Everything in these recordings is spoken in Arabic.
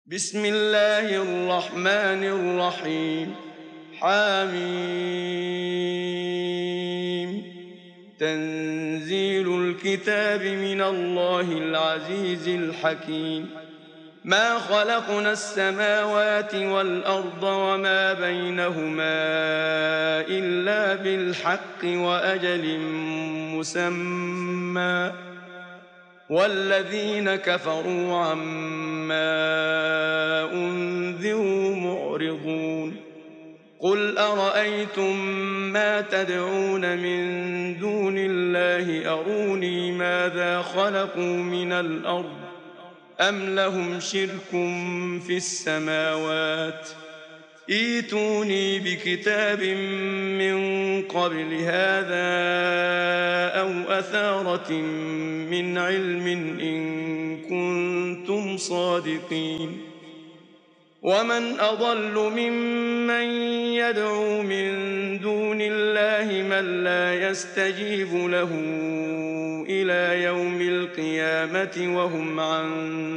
بسم الله الرحمن الرحيم. حميم. تنزيل الكتاب من الله العزيز الحكيم. ما خلقنا السماوات والأرض وما بينهما إلا بالحق وأجل مسمى، والذين كفروا عما أنذروا معرضون. قل أرأيتم ما تدعون من دون الله أروني ماذا خلقوا من الأرض أم لهم شرك في السماوات، ائتوني بكتاب من قبل هذا أو أثارة من علم إن كنتم صادقين. ومن أضل ممن يدعو من دون الله من لا يستجيب له إلى يوم القيامة وهم عن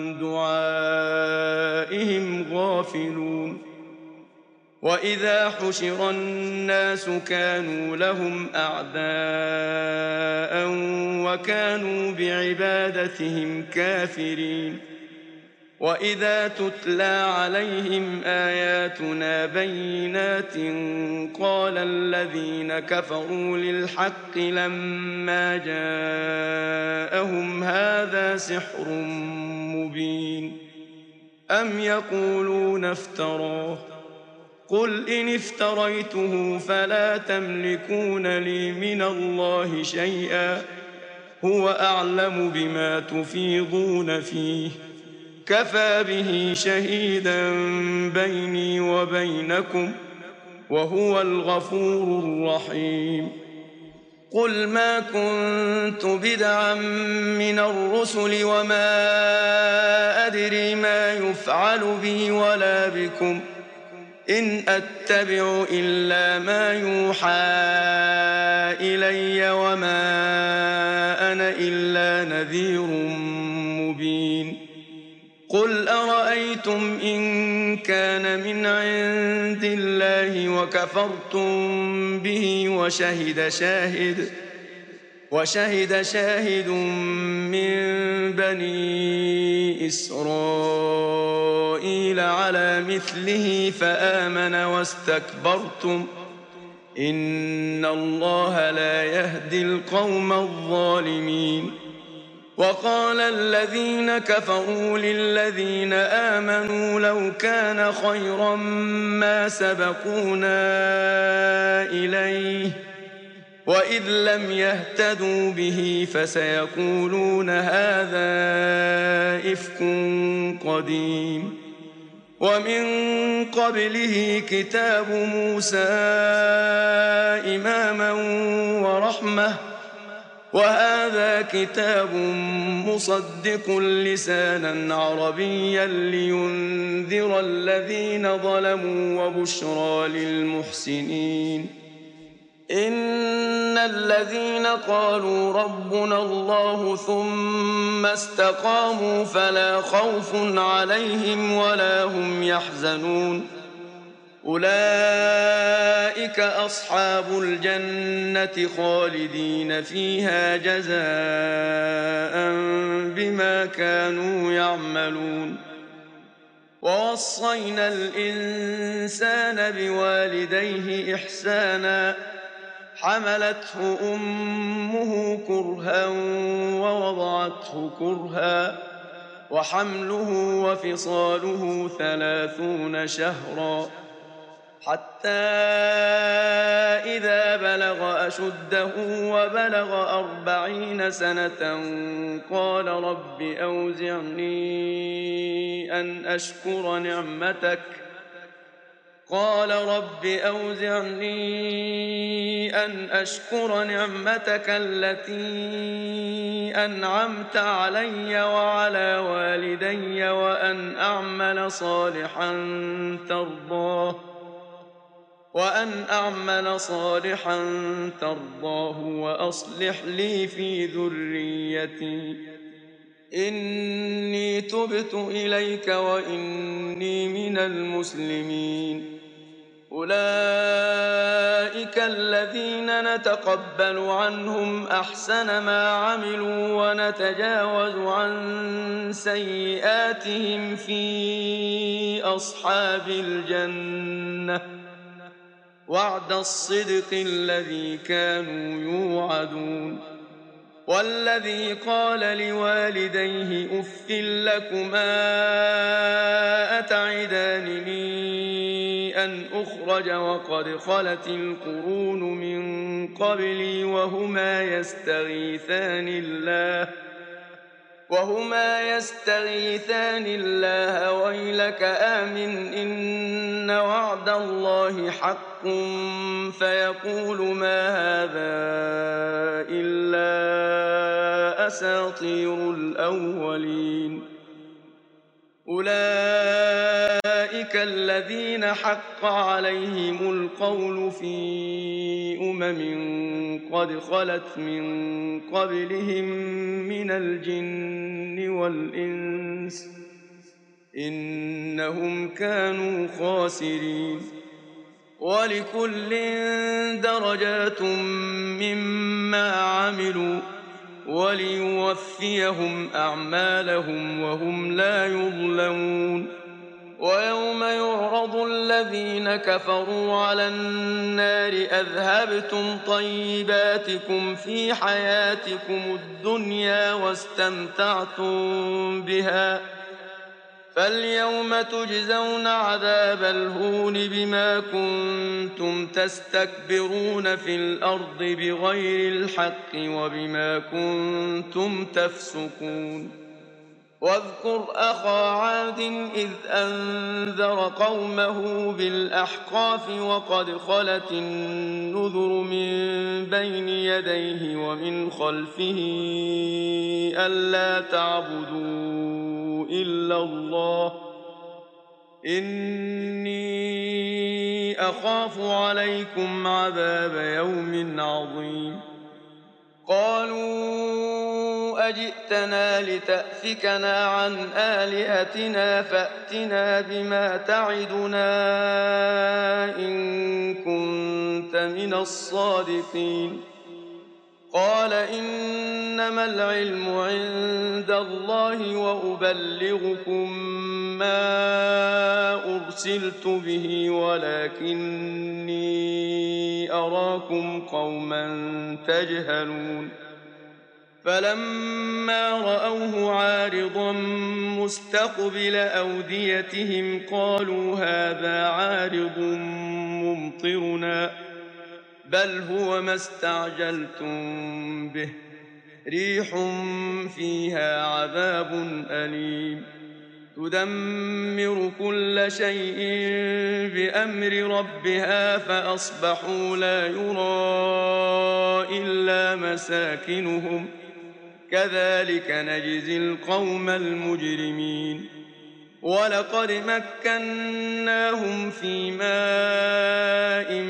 دعائهم غافلون. وإذا حشر الناس كانوا لهم أعداء وكانوا بعبادتهم كافرين. وإذا تتلى عليهم آياتنا بينات قال الذين كفروا للحق لما جاءهم هذا سحر مبين أم يقولون افتراه، قل إن افتريته فلا تملكون لي من الله شيئا، هو أعلم بما تفيضون فيه، كفى به شهيدا بيني وبينكم وهو الغفور الرحيم. قل ما كنت بدعا من الرسل وما أدري ما يفعل بي ولا بكم، إن أتبع إلا ما يوحى إلي وما أنا إلا نذير مبين. قل أرأيتم إن كان من عند الله وكفرتم به وشهد شاهد من بني إسرائيل على مثله فآمن واستكبرتم، إن الله لا يهدي القوم الظالمين. وقال الذين كفروا للذين آمنوا لو كان خيرا ما سبقونا إليه، وإذ لم يهتدوا به فسيقولون هذا إفك قديم. ومن قبله كتاب موسى إماما ورحمة، وهذا كتاب مصدق لسانا عربيا لينذر الذين ظلموا وبشرى للمحسنين. إن الذين قالوا ربنا الله ثم استقاموا فلا خوف عليهم ولا هم يحزنون، أولئك أصحاب الجنة خالدين فيها جزاء بما كانوا يعملون. ووصينا الإنسان بوالديه إحسانا، حملته أمه كرها ووضعته كرها، وحمله وفصاله 30 شهرا، حتى إذا بلغ أشده وبلغ 40 سنة قال رب أوزعني أن أشكر نعمتك التي أنعمت علي وعلى والدي وأن أعمل صالحا ترضاه وأصلح لي في ذريتي إني تبت إليك وإني من المسلمين. أولئك الذين نتقبل عنهم أحسن ما عملوا ونتجاوز عن سيئاتهم في أصحاب الجنة وعد الصدق الذي كانوا يوعدون. والذي قال لوالديه أف لكما أتعدانني أن أخرج وقد خلت القرون من قبلي وهما يستغيثان الله ويلك آمن إن وعد الله حق فيقول ما هذا إلا أساطير الأولين. أولئك الذين حق عليهم القول في قد خلت من قبلهم من الجن والإنس إنهم كانوا خاسرين. ولكل درجات مما عملوا وليوفيهم أعمالهم وهم لا يظلمون. ويوم يعرض الذين كفروا على النار أذهبتم طيباتكم في حياتكم الدنيا واستمتعتم بها فاليوم تجزون عذاب الهون بما كنتم تستكبرون في الأرض بغير الحق وبما كنتم تفسقون. واذكر أخا عاد إذ أنذر قومه بالأحقاف وقد خلت النذر من بين يديه ومن خلفه ألا تعبدوا إلا الله إني أخاف عليكم عذاب يوم عظيم. قالوا أجئتنا لتأفكنا عن آلهتنا فأتنا بما تعدنا إن كنت من الصادقين. قال إنما العلم عند الله وأبلغكم ما أرسلت به ولكني أراكم قوما تجهلون. فلما رأوه عارضا مستقبل أوديتهم قالوا هذا عارض ممطرنا بل هو ما استعجلتم به ريح فيها عذاب أليم تدمر كل شيء بأمر ربها فأصبحوا لا يرى إلا مساكنهم كذلك نجزي القوم المجرمين. ولقد مكناهم في ماء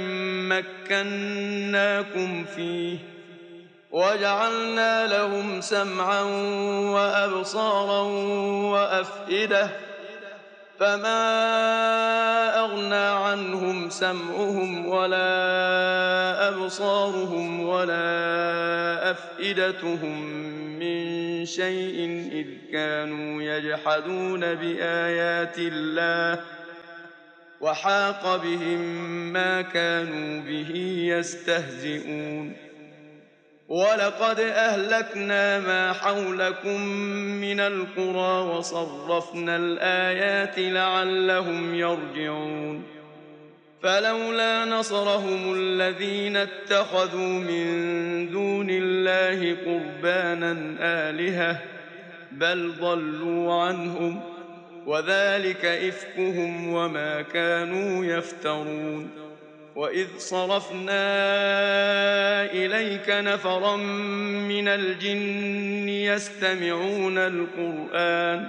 مكناكم فيه وجعلنا لهم سمعا وأبصارا وأفئدة فما أغنى عنهم سمعهم ولا أبصارهم ولا أفئدتهم من شيء إذ كانوا يجحدون بآيات الله وحاق بهم ما كانوا به يستهزئون. ولقد أهلكنا ما حولكم من القرى وصرفنا الآيات لعلهم يرجعون. فلولا نصرهم الذين اتخذوا من دون الله قربانا آلهة بل ضلوا عنهم وذلك إفكهم وما كانوا يفترون. وإذ صرفنا إليك نفرا من الجن يستمعون القرآن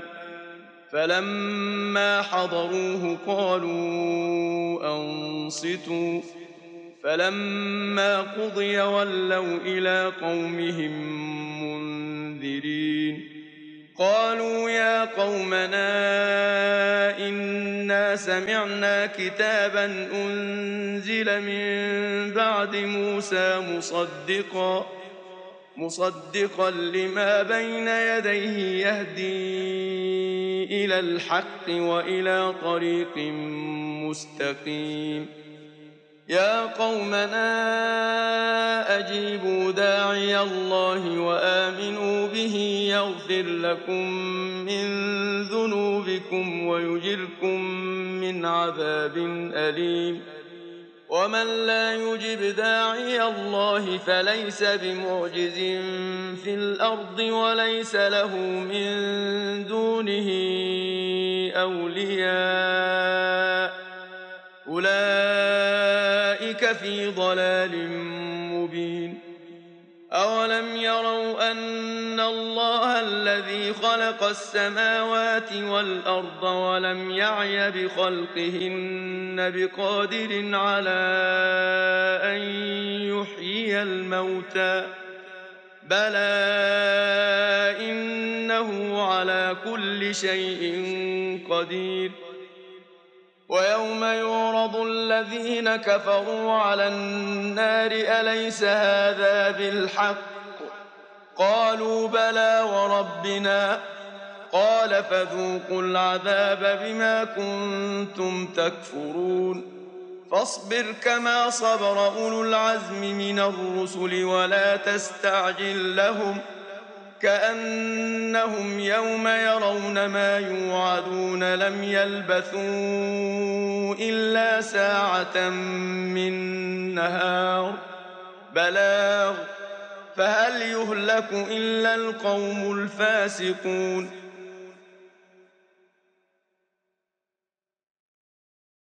فلما حضروه قالوا أنصتوا فلما قضي ولوا إلى قومهم منذرين. قالوا يا قومنا إنا سمعنا كتابا أنزل من بعد موسى مصدقا لما بين يديه يهدي إلى الحق وإلى طريق مستقيم يا قومنا أجيبوا داعي الله وآمنوا به يغفر لكم من ذنوبكم ويجركم من عذاب أليم ومن لا يجب داعي الله فليس بمعجز في الأرض وليس له من دونه أولياء أولئك في ضلال مبين أولم يروا أن الله الذي خلق السماوات والأرض ولم يعي بخلقهن بقادر على أن يحيي الموتى بلى إنه على كل شيء قدير ويوم يعرض الذين كفروا على النار أليس هذا بالحق قالوا بلى وربنا قال فذوقوا العذاب بما كنتم تكفرون فاصبر كما صبر أولو العزم من الرسل ولا تستعجل لهم كأنهم يوم يرون ما يوعدون لم يلبثوا إلا ساعة من نهار بلاغ فهل يهلك إلا القوم الفاسقون